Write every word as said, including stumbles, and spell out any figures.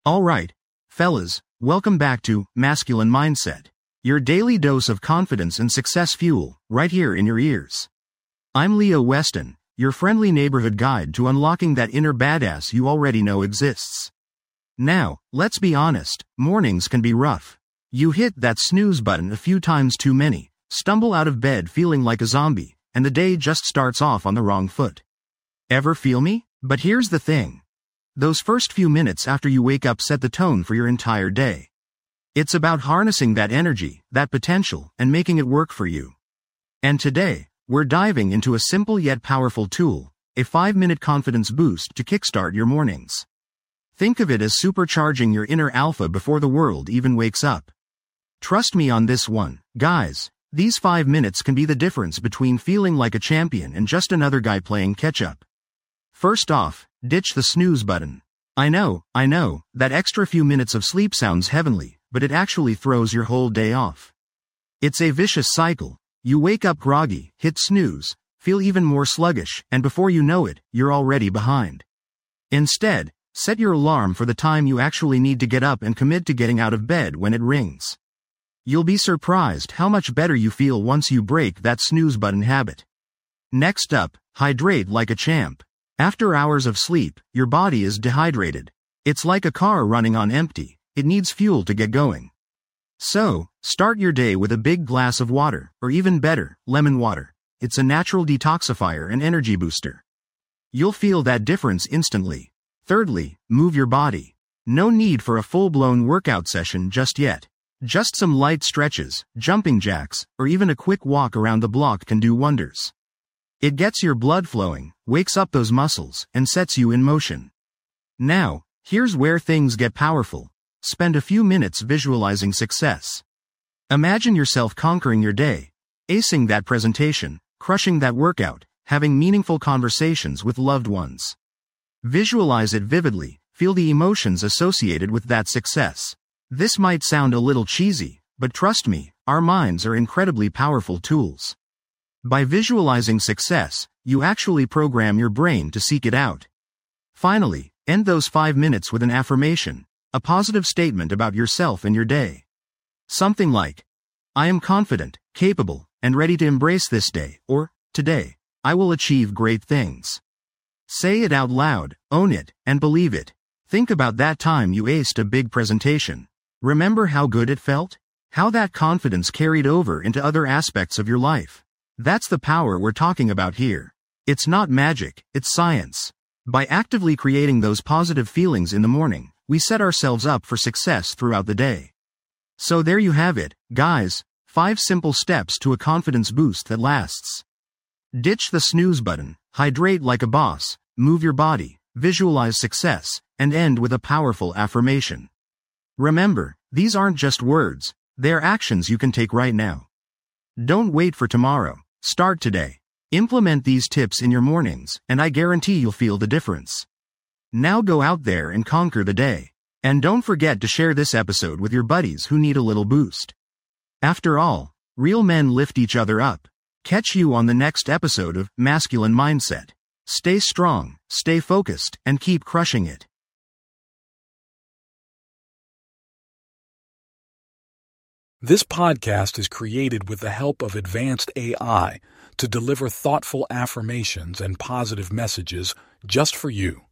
Alright, fellas, welcome back to Masculine Mindset, your daily dose of confidence and success fuel, right here in your ears. I'm Leo Weston, your friendly neighborhood guide to unlocking that inner badass you already know exists. Now, let's be honest, mornings can be rough. You hit that snooze button a few times too many, stumble out of bed feeling like a zombie, and the day just starts off on the wrong foot. Ever feel me? But here's the thing. Those first few minutes after you wake up set the tone for your entire day. It's about harnessing that energy, that potential, and making it work for you. And today, we're diving into a simple yet powerful tool, a five-minute confidence boost to kickstart your mornings. Think of it as supercharging your inner alpha before the world even wakes up. Trust me on this one, guys, these five minutes can be the difference between feeling like a champion and just another guy playing catch-up. First off, ditch the snooze button. I know, I know, that extra few minutes of sleep sounds heavenly, but it actually throws your whole day off. It's a vicious cycle. You wake up groggy, hit snooze, feel even more sluggish, and before you know it, you're already behind. Instead, set your alarm for the time you actually need to get up and commit to getting out of bed when it rings. You'll be surprised how much better you feel once you break that snooze button habit. Next up, hydrate like a champ. After hours of sleep, your body is dehydrated. It's like a car running on empty. It needs fuel to get going. So, start your day with a big glass of water, or even better, lemon water. It's a natural detoxifier and energy booster. You'll feel that difference instantly. Thirdly, move your body. No need for a full-blown workout session just yet. Just some light stretches, jumping jacks, or even a quick walk around the block can do wonders. It gets your blood flowing, wakes up those muscles, and sets you in motion. Now, here's where things get powerful. Spend a few minutes visualizing success. Imagine yourself conquering your day, acing that presentation, crushing that workout, having meaningful conversations with loved ones. Visualize it vividly, feel the emotions associated with that success. This might sound a little cheesy, but trust me, our minds are incredibly powerful tools. By visualizing success, you actually program your brain to seek it out. Finally, end those five minutes with an affirmation, a positive statement about yourself and your day. Something like, I am confident, capable, and ready to embrace this day, or, today, I will achieve great things. Say it out loud, own it, and believe it. Think about that time you aced a big presentation. Remember how good it felt? How that confidence carried over into other aspects of your life. That's the power we're talking about here. It's not magic, it's science. By actively creating those positive feelings in the morning, we set ourselves up for success throughout the day. So there you have it, guys, five simple steps to a confidence boost that lasts. Ditch the snooze button, hydrate like a boss, move your body, visualize success, and end with a powerful affirmation. Remember, these aren't just words, they're actions you can take right now. Don't wait for tomorrow. Start today. Implement these tips in your mornings, and I guarantee you'll feel the difference. Now go out there and conquer the day. And don't forget to share this episode with your buddies who need a little boost. After all, real men lift each other up. Catch you on the next episode of Masculine Mindset. Stay strong, stay focused, and keep crushing it. This podcast is created with the help of advanced A I to deliver thoughtful affirmations and positive messages just for you.